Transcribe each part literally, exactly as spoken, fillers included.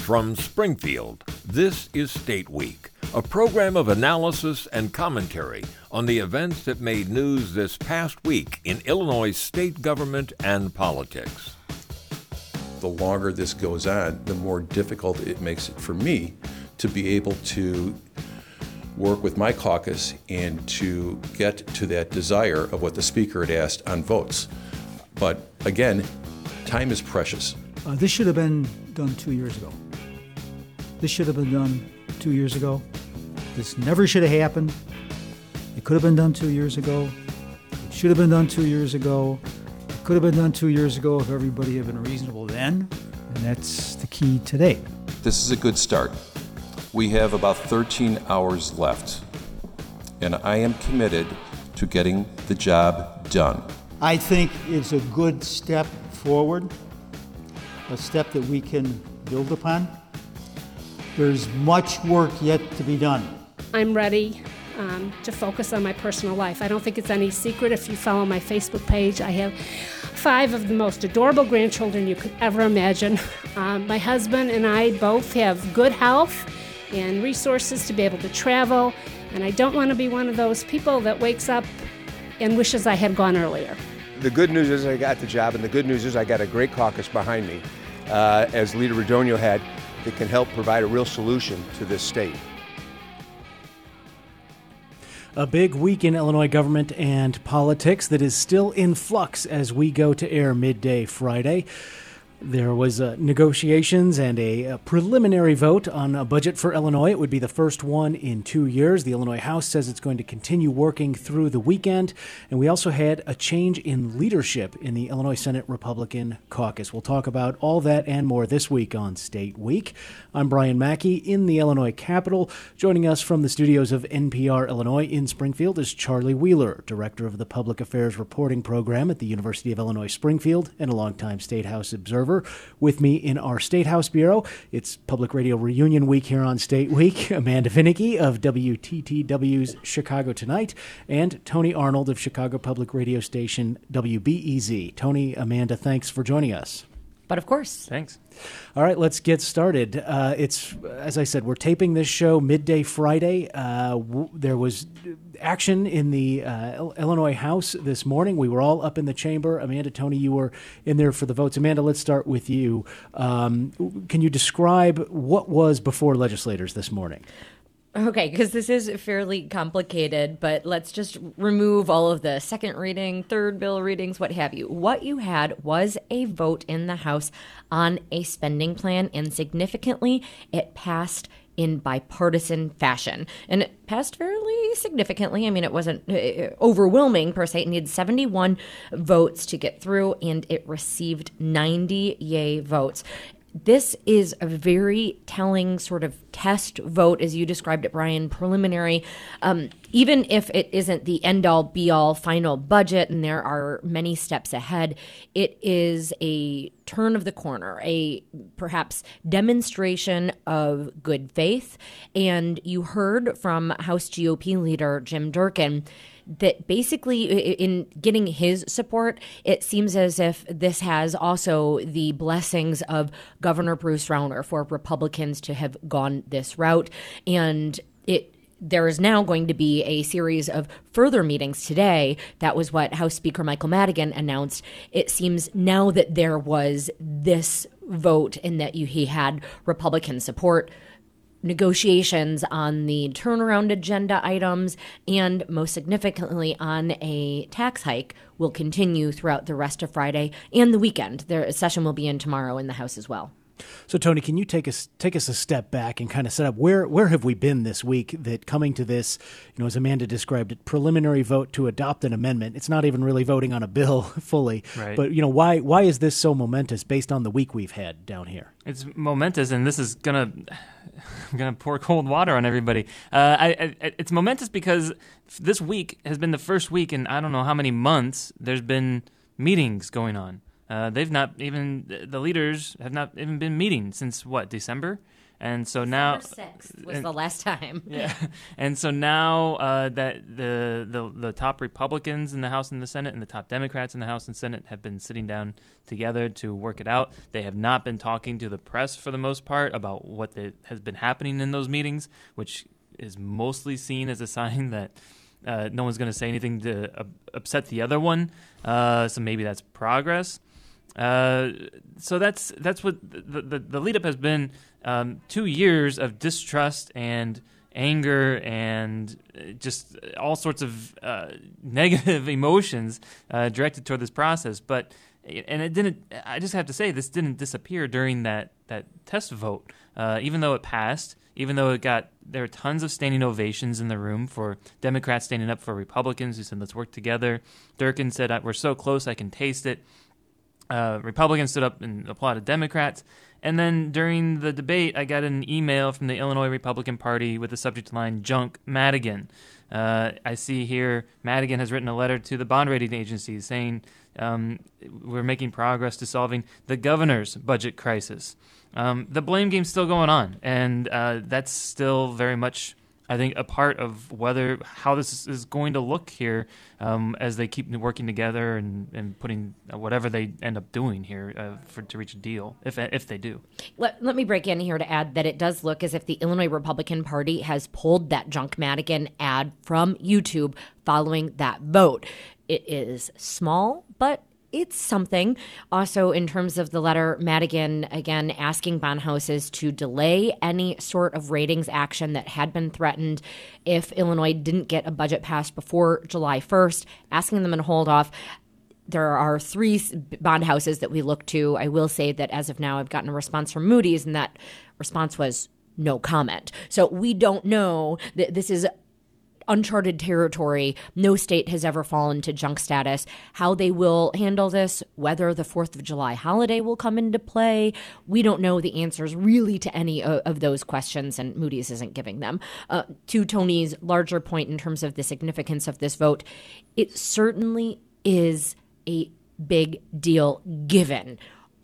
From Springfield, this is State Week, a program of analysis and commentary on the events that made news this past week in Illinois state government and politics. The longer this goes on, the more difficult it makes it for me to be able to work with my caucus and to get to that desire of what the Speaker had asked on votes. But again, time is precious. Uh, this should have been done two years ago. This should have been done two years ago. This never should have happened. It could have been done two years ago. It should have been done two years ago. It could have been done two years ago if everybody had been reasonable then. And that's the key today. This is a good start. We have about thirteen hours left, and I am committed to getting the job done. I think it's a good step forward, a step that we can build upon. There's much work yet to be done. I'm ready um, to focus on my personal life. I don't think it's any secret if you follow my Facebook page. I have five of the most adorable grandchildren you could ever imagine. Um, my husband and I both have good health and resources to be able to travel, and I don't want to be one of those people that wakes up and wishes I had gone earlier. The good news is I got the job, and the good news is I got a great caucus behind me, uh, as Leader Radonio had, that can help provide a real solution to this state. A big week in Illinois government and politics that is still in flux as we go to air midday Friday. There was uh, negotiations and a, a preliminary vote on a budget for Illinois. It would be the first one in two years. The Illinois House says it's going to continue working through the weekend. And we also had a change in leadership in the Illinois Senate Republican caucus. We'll talk about all that and more this week on State Week. I'm Brian Mackey in the Illinois Capitol. Joining us from the studios of N P R Illinois in Springfield is Charlie Wheeler, Director of the Public Affairs Reporting Program at the University of Illinois Springfield and a longtime State House observer. With me in our State House Bureau, it's Public Radio Reunion Week here on State Week. Amanda Vinicky of W T T W's Chicago Tonight, and Tony Arnold of Chicago Public Radio Station W B E Z. Tony, Amanda, thanks for joining us. But of course. Thanks. All right, let's get started. Uh, it's, as I said, we're taping this show midday Friday. Uh, w- there was action in the uh, Illinois House this morning. We were all up in the chamber. Amanda, Tony, you were in there for the votes. Amanda, let's start with you. Um, can you describe what was before legislators this morning? Okay, because this is fairly complicated, but let's just remove all of the second reading, third bill readings, what have you. What you had was a vote in the House on a spending plan, and significantly, it passed in bipartisan fashion. And it passed fairly significantly. I mean, it wasn't uh, overwhelming per se. It needed seventy-one votes to get through, and it received ninety yay votes. This is a very telling sort of test vote, as you described it, Brian, preliminary. Um, even if it isn't the end-all, be-all final budget, and there are many steps ahead, it is a turn of the corner, a perhaps demonstration of good faith. And you heard from House G O P leader Jim Durkin that basically in getting his support, it seems as if this has also the blessings of Governor Bruce Rauner for Republicans to have gone this route. And it there is now going to be a series of further meetings today. That was what House Speaker Michael Madigan announced. It seems now that there was this vote and that you, he had Republican support, negotiations on the turnaround agenda items, and most significantly on a tax hike will continue throughout the rest of Friday and the weekend. The session will be in tomorrow in the House as well. So, Tony, can you take us take us a step back and kind of set up where where have we been this week that coming to this, you know, as Amanda described it, preliminary vote to adopt an amendment. It's not even really voting on a bill fully. Right. But, you know, why why is this so momentous based on the week we've had down here? It's momentous, and this is gonna I'm gonna pour cold water on everybody. Uh, I, I, it's momentous because this week has been the first week in I don't know how many months there's been meetings going on. Uh, they've not even, the leaders have not even been meeting since, what, December? And so now, December sixth was the last time. Yeah, and so now uh, that the, the the top Republicans in the House and the Senate and the top Democrats in the House and Senate have been sitting down together to work it out. They have not been talking to the press for the most part about what the, has been happening in those meetings, which is mostly seen as a sign that uh, no one's going to say anything to uh, upset the other one. Uh, so maybe that's progress. Uh, so that's that's what the the, the lead up has been. Um, two years of distrust and anger and just all sorts of uh, negative emotions uh, directed toward this process. But and it didn't. I just have to say, this didn't disappear during that that test vote. Uh, even though it passed, even though it got, there were tons of standing ovations in the room for Democrats standing up for Republicans who said, "Let's work together." Durkin said, "We're so close, I can taste it." Uh, Republicans stood up and applauded Democrats. And then during the debate, I got an email from the Illinois Republican Party with the subject line, "Junk Madigan." Uh, I see here Madigan has written a letter to the bond rating agencies saying um, we're making progress to solving the governor's budget crisis. Um, the blame game's still going on, and uh, that's still very much, I think, a part of whether how this is going to look here um, as they keep working together and, and putting whatever they end up doing here uh, for to reach a deal, if if they do. Let, let me break in here to add that it does look as if the Illinois Republican Party has pulled that Junk Madigan ad from YouTube following that vote. It is small, but it's something. Also, in terms of the letter, Madigan, again, asking bond houses to delay any sort of ratings action that had been threatened if Illinois didn't get a budget passed before July first, asking them to hold off. There are three bond houses that we look to. I will say that as of now, I've gotten a response from Moody's, and that response was no comment. So we don't know that this is uncharted territory. No state has ever fallen to junk status. How they will handle this, whether the fourth of July holiday will come into play, we don't know the answers really to any of, of those questions, and Moody's isn't giving them. Uh, to Tony's larger point in terms of the significance of this vote, it certainly is a big deal given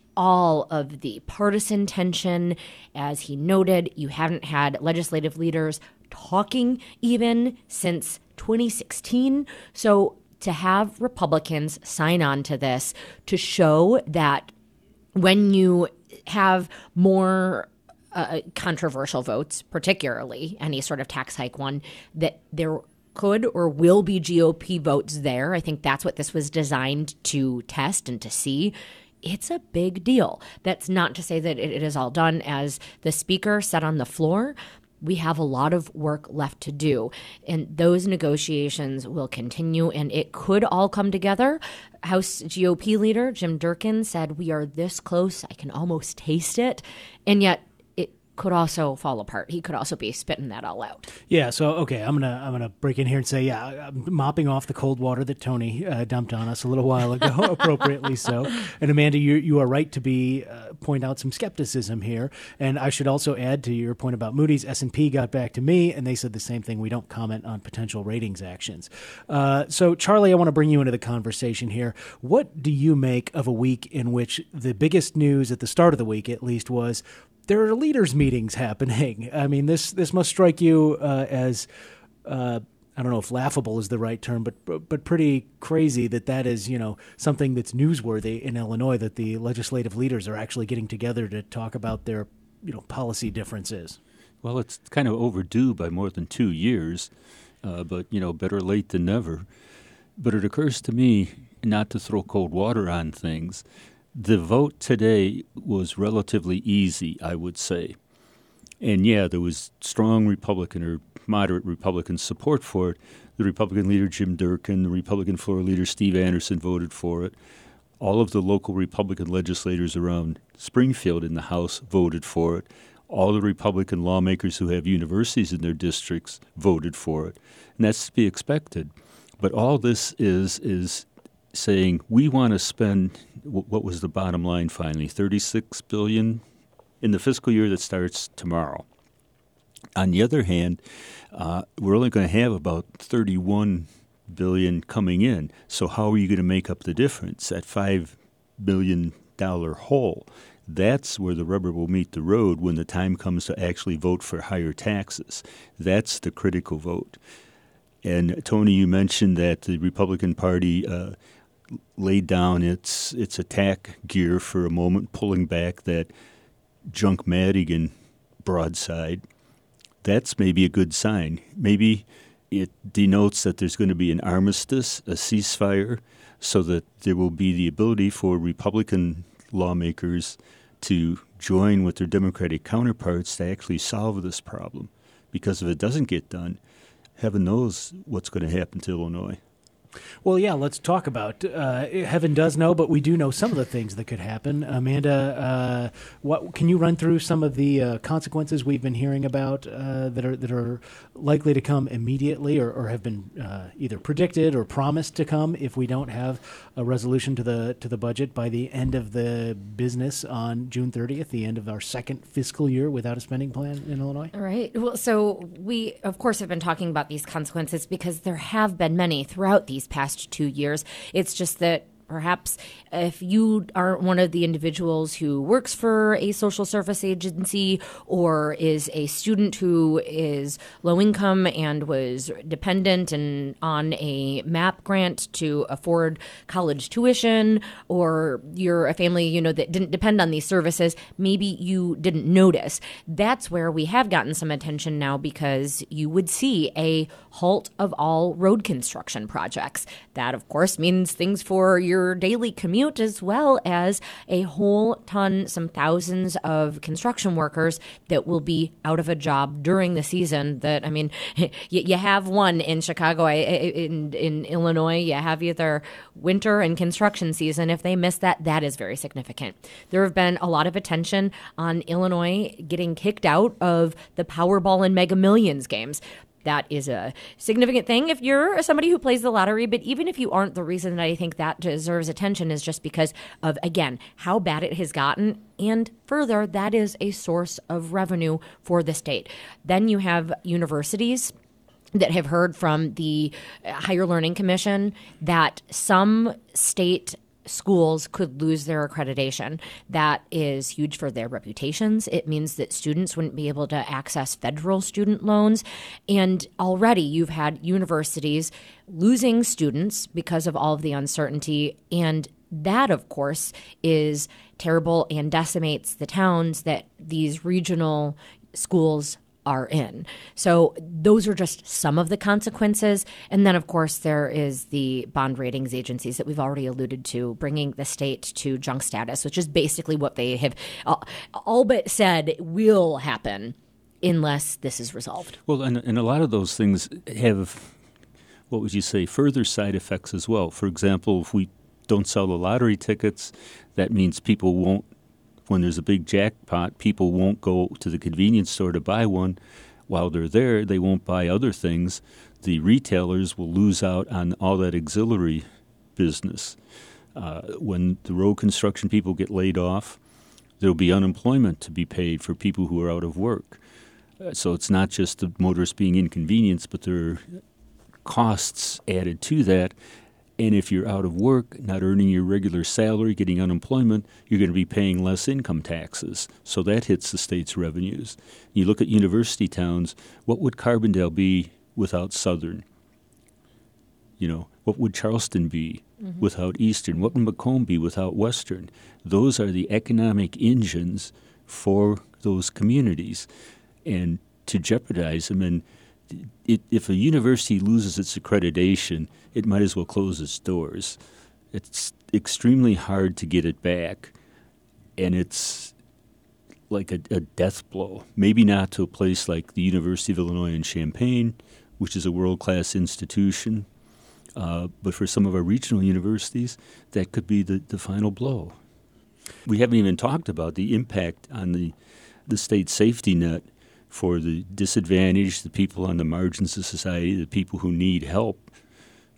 all of the partisan tension. As he noted, you haven't had legislative leaders talking even since twenty sixteen. So to have Republicans sign on to this to show that when you have more uh, controversial votes, particularly any sort of tax hike one, that there could or will be G O P votes there. I think that's what this was designed to test and to see. It's a big deal. That's not to say that it is all done. As the speaker said on the floor, we have a lot of work left to do, and those negotiations will continue, and it could all come together. House G O P leader Jim Durkin said, "We are this close. I can almost taste it," and yet could also fall apart. He could also be spitting that all out. Yeah. So okay, I'm gonna I'm gonna break in here and say, yeah, I'm mopping off the cold water that Tony uh, dumped on us a little while ago, appropriately so. And Amanda, you you are right to be uh, point out some skepticism here. And I should also add to your point about Moody's. S and P got back to me and they said the same thing. We don't comment on potential ratings actions. Uh, so Charlie, I want to bring you into the conversation here. What do you make of a week in which the biggest news at the start of the week, at least, was there are leaders' meetings happening? I mean, this this must strike you uh, as, uh, I don't know if laughable is the right term, but but pretty crazy that that is, you know, something that's newsworthy in Illinois, that the legislative leaders are actually getting together to talk about their, you know, policy differences. Well, it's kind of overdue by more than two years, uh, but, you know, better late than never. But it occurs to me, not to throw cold water on things, the vote today was relatively easy, I would say. And yeah, there was strong Republican or moderate Republican support for it. The Republican leader, Jim Durkin, the Republican floor leader, Steve Anderson, voted for it. All of the local Republican legislators around Springfield in the House voted for it. All the Republican lawmakers who have universities in their districts voted for it. And that's to be expected. But all this is is saying we want to spend, what was the bottom line finally, thirty-six billion dollars in the fiscal year that starts tomorrow. On the other hand, uh, we're only going to have about thirty-one billion dollars coming in. So how are you going to make up the difference? That five million dollar hole. That's where the rubber will meet the road when the time comes to actually vote for higher taxes. That's the critical vote. And Tony, you mentioned that the Republican Party uh, laid down its its attack gear for a moment, pulling back that Junk Madigan broadside. That's maybe a good sign. Maybe it denotes that there's going to be an armistice, a ceasefire, so that there will be the ability for Republican lawmakers to join with their Democratic counterparts to actually solve this problem. Because if it doesn't get done, heaven knows what's going to happen to Illinois. Well, yeah, let's talk about uh, heaven does know, but we do know some of the things that could happen. Amanda, uh, what can you run through some of the uh, consequences we've been hearing about uh, that are that are likely to come immediately, or, or have been uh, either predicted or promised to come if we don't have a resolution to the to the budget by the end of the business on June thirtieth, the end of our second fiscal year without a spending plan in Illinois? All right. Well, so we, of course, have been talking about these consequences because there have been many throughout these past two years. It's just that perhaps if you are one of the individuals who works for a social service agency or is a student who is low income and was dependent and on a MAP grant to afford college tuition, or you're a family, you know, that didn't depend on these services, maybe you didn't notice. That's where we have gotten some attention now, because you would see a halt of all road construction projects. That, of course, means things for your daily commute, as well as a whole ton, some thousands of construction workers that will be out of a job during the season. That, I mean, you, you have one in Chicago, in, in Illinois, you have either winter and construction season. If they miss that, that is very significant. There have been a lot of attention on Illinois getting kicked out of the Powerball and Mega Millions games. That is a significant thing if you're somebody who plays the lottery. But even if you aren't, the reason that I think that deserves attention is just because of, again, how bad it has gotten. And further, that is a source of revenue for the state. Then you have universities that have heard from the Higher Learning Commission that some state schools could lose their accreditation. That is huge for their reputations. It means that students wouldn't be able to access federal student loans. And already you've had universities losing students because of all of the uncertainty. And that, of course, is terrible and decimates the towns that these regional schools are in. So those are just some of the consequences. And then, of course, there is the bond ratings agencies that we've already alluded to, bringing the state to junk status, which is basically what they have all but said will happen unless this is resolved. Well, and, and a lot of those things have, what would you say, further side effects as well. For example, if we don't sell the lottery tickets, that means people won't, when there's a big jackpot, people won't go to the convenience store to buy one. While they're there, they won't buy other things. The retailers will lose out on all that auxiliary business. Uh, when the road construction people get laid off, there'll be unemployment to be paid for people who are out of work. Uh, so it's not just the motorists being inconvenienced, but there are costs added to that. And if you're out of work, not earning your regular salary, getting unemployment, you're going to be paying less income taxes. So that hits the state's revenues. You look at university towns, what would Carbondale be without Southern? You know, what would Charleston be mm-hmm. without Eastern? What would Macomb be without Western? Those are the economic engines for those communities. And to jeopardize them, and It, if a university loses its accreditation, it might as well close its doors. It's extremely hard to get it back, and it's like a, a death blow. Maybe not to a place like the University of Illinois in Champaign, which is a world-class institution, uh, but for some of our regional universities, that could be the, the final blow. We haven't even talked about the impact on the, the state safety net for the disadvantaged, the people on the margins of society, the people who need help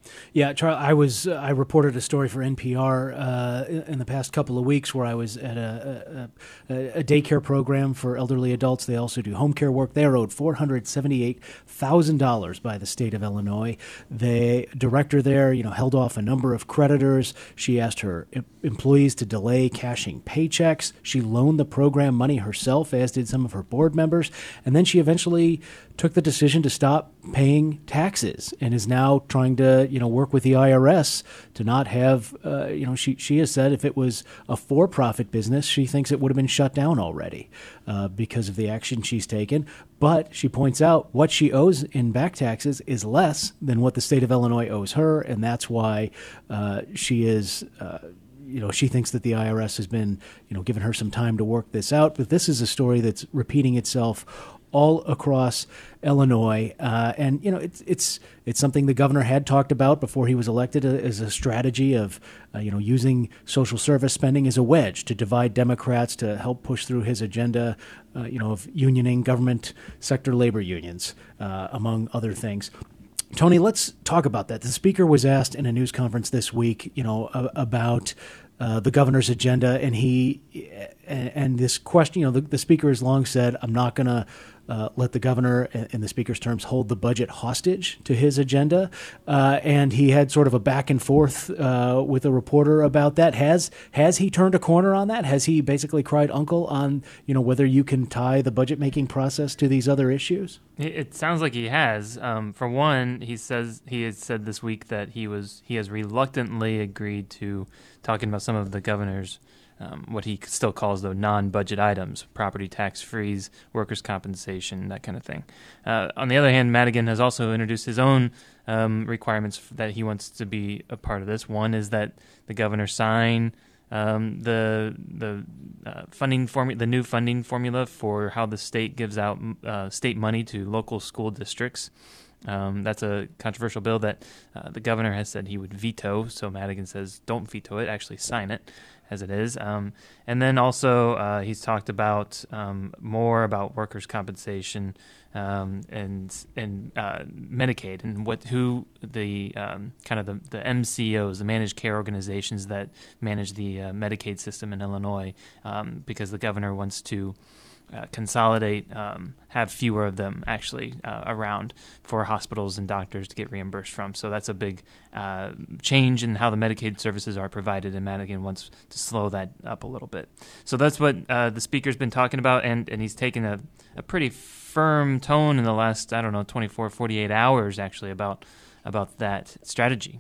Yeah, Charlie, I was uh, I reported a story for N P R uh, in the past couple of weeks where I was at a, a, a daycare program for elderly adults. They also do home care work. They are owed four hundred seventy-eight thousand dollars by the state of Illinois. The director there, you know, held off a number of creditors. She asked her em- employees to delay cashing paychecks. She loaned the program money herself, as did some of her board members, and then she eventually took the decision to stop paying taxes and is now trying to, you know, work with the I R S to not have, uh, you know, she, she has said if it was a for-profit business, she thinks it would have been shut down already uh, because of the action she's taken. But she points out what she owes in back taxes is less than what the state of Illinois owes her, and that's why uh, she is uh, you know, she thinks that the I R S has been, you know, giving her some time to work this out. But this is a story that's repeating itself all across Illinois, uh, and you know it's it's it's something the governor had talked about before he was elected uh, as a strategy of uh, you know using social service spending as a wedge to divide Democrats to help push through his agenda, uh, you know, of unioning government sector labor unions, uh, among other things. Tony, let's talk about that. The speaker was asked in a news conference this week, you know, uh, about uh, the governor's agenda, and he and, and this question, you know, the, the speaker has long said, "I'm not going to uh, let the governor, in the speaker's terms, hold the budget hostage to his agenda." Uh, and he had sort of a back and forth uh, with a reporter about that. Has has he turned a corner on that? Has he basically cried uncle on, you know, whether you can tie the budget making process to these other issues? It sounds like he has. Um, for one, he says he has said this week that he was he has reluctantly agreed to talking about some of the governor's um, what he still calls the non-budget items: property tax freeze, workers' compensation, that kind of thing. Uh, on the other hand, Madigan has also introduced his own um, requirements that he wants to be a part of this. One is that the governor sign Um, the the uh, funding formula, the new funding formula for how the state gives out uh, state money to local school districts. Um, that's a controversial bill that uh, the governor has said he would veto. So Madigan says, don't veto it, actually sign it as it is. Um, and then also uh, he's talked about um, more about workers' compensation um, and and uh, Medicaid and what who the um, kind of the, the M C Os, the managed care organizations that manage the uh, Medicaid system in Illinois, um, because the governor wants to Uh, consolidate, um, have fewer of them actually uh, around for hospitals and doctors to get reimbursed from. So that's a big uh, change in how the Medicaid services are provided, and Madigan wants to slow that up a little bit. So that's what uh, the speaker's been talking about, and, and he's taken a, a pretty firm tone in the last, I don't know, twenty-four, forty-eight hours actually about about that strategy.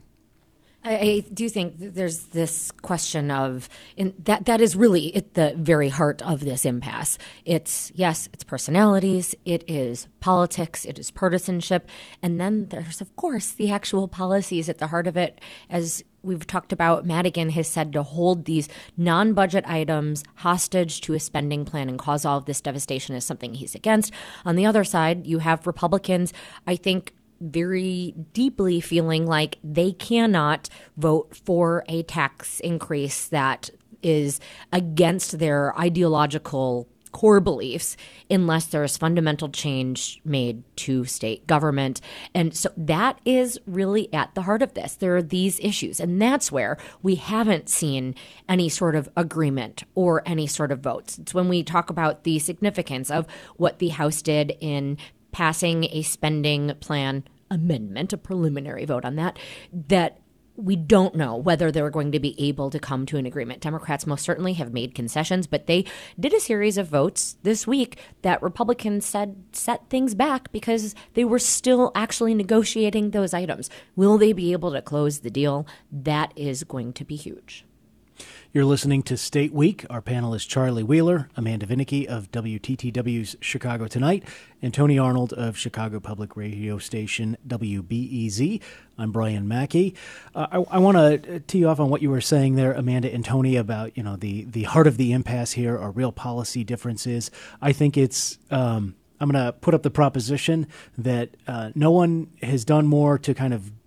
I do think that there's this question of and that that is really at the very heart of this impasse. It's, yes, it's personalities, it is politics, it is partisanship, and then there's, of course, the actual policies at the heart of it. As we've talked about, Madigan has said to hold these non-budget items hostage to a spending plan and cause all of this devastation is something he's against. On the other side, you have Republicans, I think, very deeply feeling like they cannot vote for a tax increase that is against their ideological core beliefs unless there's fundamental change made to state government. And so that is really at the heart of this. There are these issues, and that's where we haven't seen any sort of agreement or any sort of votes. It's when we talk about the significance of what the House did in passing a spending plan amendment, a preliminary vote on that, that we don't know whether they're going to be able to come to an agreement. Democrats most certainly have made concessions, but they did a series of votes this week that Republicans said set things back because they were still actually negotiating those items. Will they be able to close the deal? That is going to be huge. You're listening to State Week. Our panel is Charlie Wheeler, Amanda Vinicky of W T T W's Chicago Tonight, and Tony Arnold of Chicago Public Radio Station W B E Z. I'm Brian Mackey. Uh, I, I want to tee off on what you were saying there, Amanda and Tony, about, you know, the, the heart of the impasse here are real policy differences. I think it's um, I'm going to put up the proposition that uh, no one has done more to kind of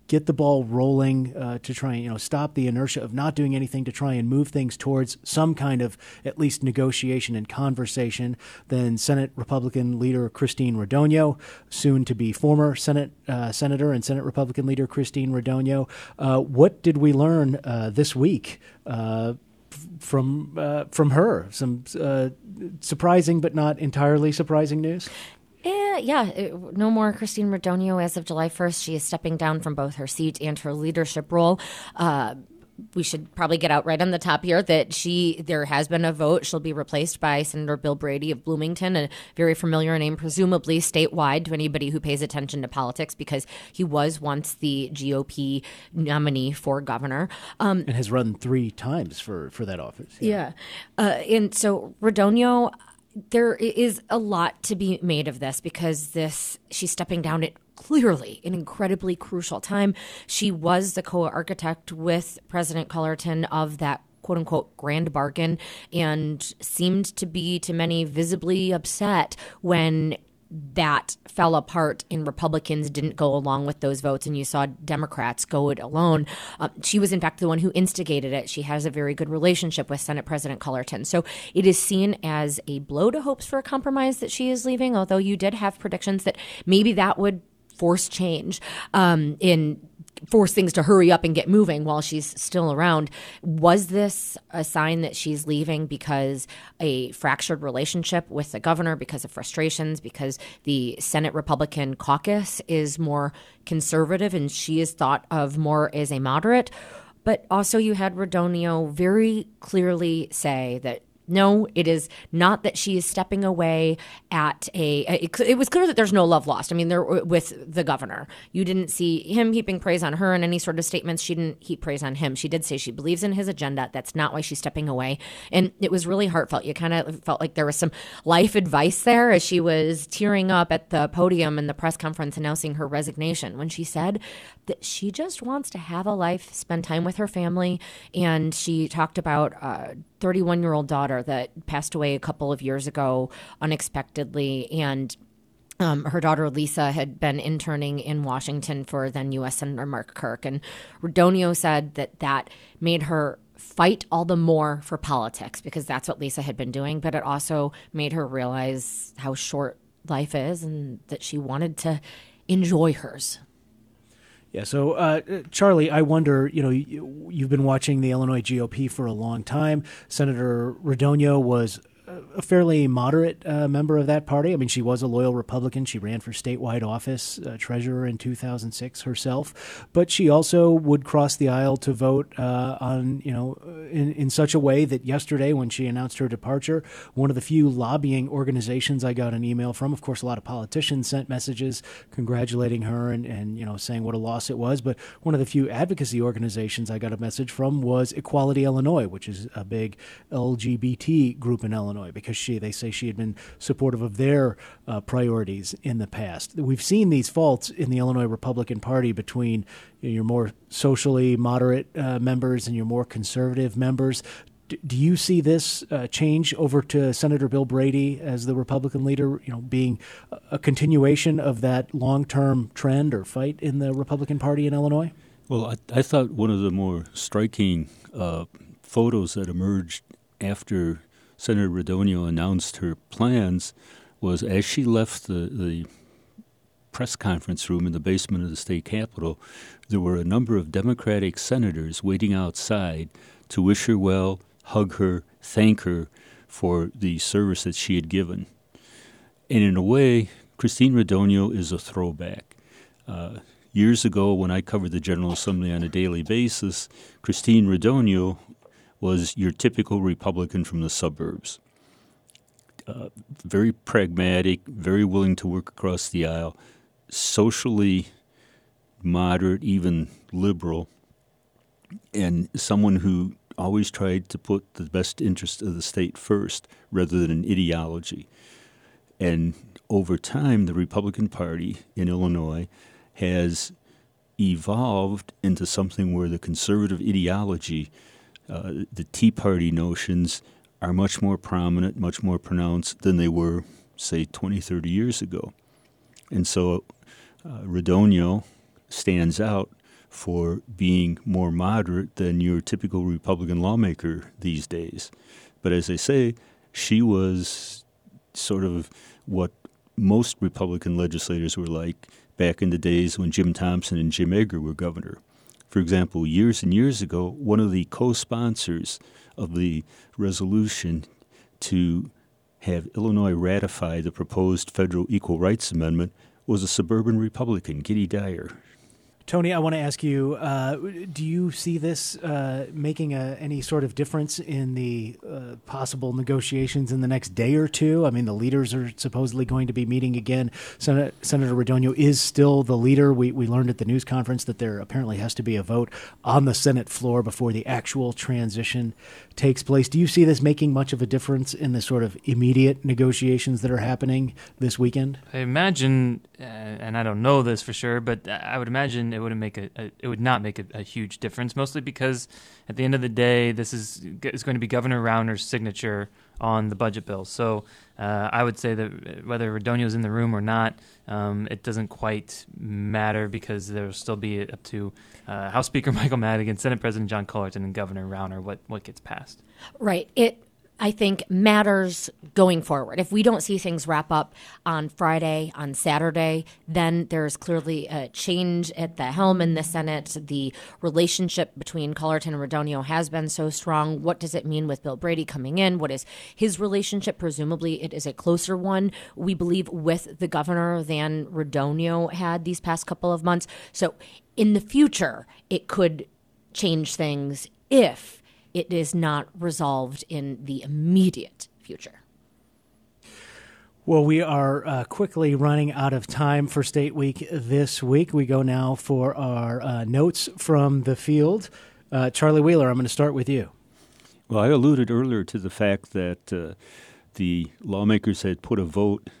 get the ball rolling uh, to try and, you know, stop the inertia of not doing anything to try and move things towards some kind of at least negotiation and conversation than Senate Republican leader Christine Radogno, soon to be former Senate uh, Senator and Senate Republican leader Christine Radogno. Uh, what did we learn uh, this week uh, from uh, from her? Some uh, surprising but not entirely surprising news? Uh, yeah, it, no more Christine Radogno as of July first. She is stepping down from both her seat and her leadership role. Uh, we should probably get out right on the top here that she there has been a vote. She'll be replaced by Senator Bill Brady of Bloomington, a very familiar name, presumably statewide to anybody who pays attention to politics, because he was once the G O P nominee for governor. Um, and has run three times for, for that office. Yeah. yeah. Uh, and so Radogno, there is a lot to be made of this, because this she's stepping down at clearly an incredibly crucial time. She was the co-architect with President Cullerton of that quote-unquote grand bargain, and seemed to be, to many, visibly upset when that fell apart and Republicans didn't go along with those votes and you saw Democrats go it alone. Uh, she was, in fact, the one who instigated it. She has a very good relationship with Senate President Cullerton. So it is seen as a blow to hopes for a compromise that she is leaving, although you did have predictions that maybe that would force change um, in force things to hurry up and get moving while she's still around. Was this a sign that she's leaving because a fractured relationship with the governor, because of frustrations, because the Senate Republican caucus is more conservative and she is thought of more as a moderate? But also you had Radogno very clearly say that no, it is not that she is stepping away at a, it, it was clear that there's no love lost. I mean, there with the governor, you didn't see him heaping praise on her in any sort of statements. She didn't heap praise on him. She did say she believes in his agenda. That's not why she's stepping away. And it was really heartfelt. You kind of felt like there was some life advice there as she was tearing up at the podium in the press conference announcing her resignation, when she said that she just wants to have a life, spend time with her family. And she talked about uh, thirty-one-year-old daughter that passed away a couple of years ago unexpectedly, and um, her daughter Lisa had been interning in Washington for then U S Senator Mark Kirk. And Radogno said that that made her fight all the more for politics, because that's what Lisa had been doing, but it also made her realize how short life is and that she wanted to enjoy hers. Yeah, so uh, Charlie, I wonder, you know, you, you've been watching the Illinois G O P for a long time. Senator Radogno was a fairly moderate uh, member of that party. I mean, she was a loyal Republican. She ran for statewide office, uh, treasurer in two thousand six herself. But she also would cross the aisle to vote uh, on, you know, in, in such a way that yesterday when she announced her departure, one of the few lobbying organizations I got an email from, of course, a lot of politicians sent messages congratulating her and, and you know, saying what a loss it was. But one of the few advocacy organizations I got a message from was Equality Illinois, which is a big L G B T group in Illinois, because she, they say she had been supportive of their uh, priorities in the past. We've seen these faults in the Illinois Republican Party between you know, your more socially moderate uh, members and your more conservative members. D- do you see this uh, change over to Senator Bill Brady as the Republican leader, you know, being a continuation of that long-term trend or fight in the Republican Party in Illinois? Well, I, I thought one of the more striking uh, photos that emerged after Senator Radogno announced her plans was as she left the, the press conference room in the basement of the state capitol, there were a number of Democratic senators waiting outside to wish her well, hug her, thank her for the service that she had given. And in a way, Christine Radogno is a throwback. Uh, years ago, when I covered the General Assembly on a daily basis, Christine Radogno was your typical Republican from the suburbs. Uh, very pragmatic, very willing to work across the aisle, socially moderate, even liberal, and someone who always tried to put the best interest of the state first rather than an ideology. And over time, the Republican Party in Illinois has evolved into something where the conservative ideology Uh, the Tea Party notions are much more prominent, much more pronounced than they were, say, twenty, thirty years ago. And so uh, Radogno stands out for being more moderate than your typical Republican lawmaker these days. But as I say, she was sort of what most Republican legislators were like back in the days when Jim Thompson and Jim Edgar were governor. For example, years and years ago, one of the co-sponsors of the resolution to have Illinois ratify the proposed federal Equal Rights Amendment was a suburban Republican, Giddy Dyer. Tony, I want to ask you, uh, do you see this uh, making a, any sort of difference in the uh, possible negotiations in the next day or two? I mean, the leaders are supposedly going to be meeting again. Sen- Senator Radogno is still the leader. We, we learned at the news conference that there apparently has to be a vote on the Senate floor before the actual transition takes place. Do you see this making much of a difference in the sort of immediate negotiations that are happening this weekend? I imagine, uh, and I don't know this for sure, but I would imagine it wouldn't make a, a it would not make a, a huge difference. Mostly because at the end of the day, this is is going to be Governor Rauner's signature on the budget bill. So uh, I would say that whether Radogno's in the room or not, um, it doesn't quite matter because there will still be up to uh, House Speaker Michael Madigan, Senate President John Cullerton, and Governor Rauner what what gets passed. Right. It. I think matters going forward. If we don't see things wrap up on Friday, on Saturday, then there's clearly a change at the helm in the Senate. The relationship between Cullerton and Radogno has been so strong. What does it mean with Bill Brady coming in? What is his relationship? Presumably it is a closer one, we believe, with the governor than Radogno had these past couple of months. So in the future, it could change things if it is not resolved in the immediate future. Well, we are uh, quickly running out of time for State Week this week. We go now for our uh, notes from the field. Uh, Charlie Wheeler, I'm going to start with you. Well, I alluded earlier to the fact that uh, the lawmakers had put a vote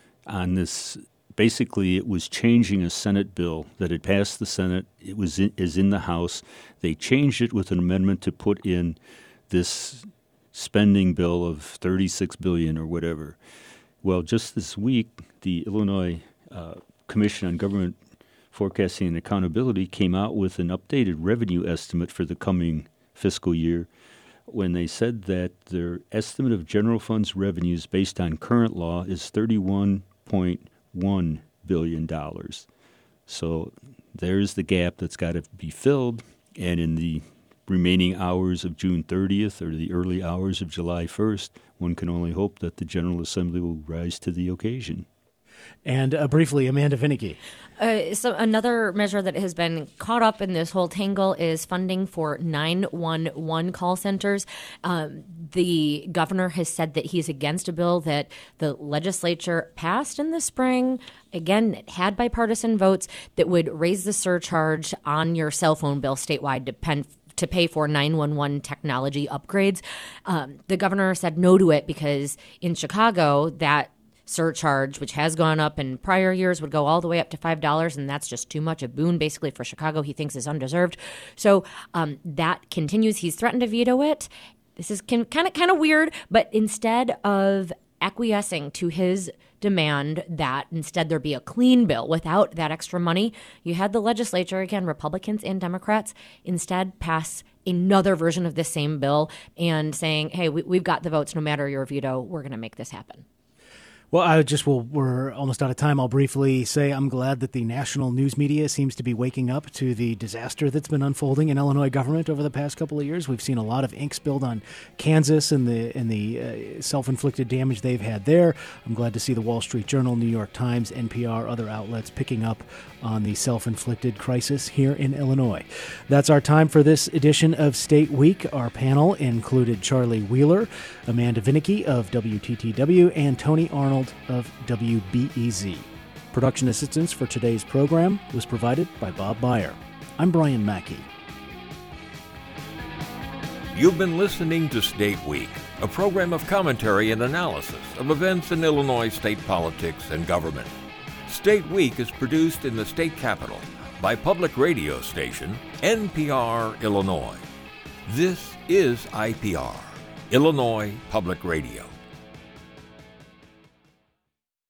on this. Basically, it was changing a Senate bill that had passed the Senate. It was in, is in the House. They changed it with an amendment to put in this spending bill of thirty-six billion dollars or whatever. Well, just this week, the Illinois uh, Commission on Government Forecasting and Accountability came out with an updated revenue estimate for the coming fiscal year when they said that their estimate of general funds revenues based on current law is thirty-one point one billion dollars. So there's the gap that's got to be filled, and in the remaining hours of June thirtieth or the early hours of July first, one can only hope that the General Assembly will rise to the occasion. And uh, briefly, Amanda Vinicky. Uh, so another measure that has been caught up in this whole tangle is funding for nine one one call centers. Um, the governor has said that he's against a bill that the legislature passed in the spring. Again, it had bipartisan votes that would raise the surcharge on your cell phone bill statewide to pen to pay for nine one one technology upgrades. Um, the governor said no to it because in Chicago, that surcharge, which has gone up in prior years, would go all the way up to five dollars, and that's just too much. A boon, basically, for Chicago he thinks is undeserved. So um, that continues. He's threatened to veto it. This is kind of kind of weird, but instead of acquiescing to his demand that instead there be a clean bill without that extra money, you had the legislature, again, Republicans and Democrats, instead pass another version of this same bill and saying, hey, we, we've got the votes no matter your veto. We're going to make this happen. Well, I just will. We're almost out of time. I'll briefly say I'm glad that the national news media seems to be waking up to the disaster that's been unfolding in Illinois government over the past couple of years. We've seen a lot of ink spilled on Kansas and the and the uh, self-inflicted damage they've had there. I'm glad to see the Wall Street Journal, New York Times, N P R, other outlets picking up on the self-inflicted crisis here in Illinois. That's our time for this edition of State Week. Our panel included Charlie Wheeler, Amanda Vinicky of W T T W, and Tony Arnold of W B E Z. Production assistance for today's program was provided by Bob Meyer. I'm Brian Mackey. You've been listening to State Week, a program of commentary and analysis of events in Illinois state politics and government. State Week is produced in the state capital by public radio station N P R Illinois. This is I P R, Illinois Public Radio.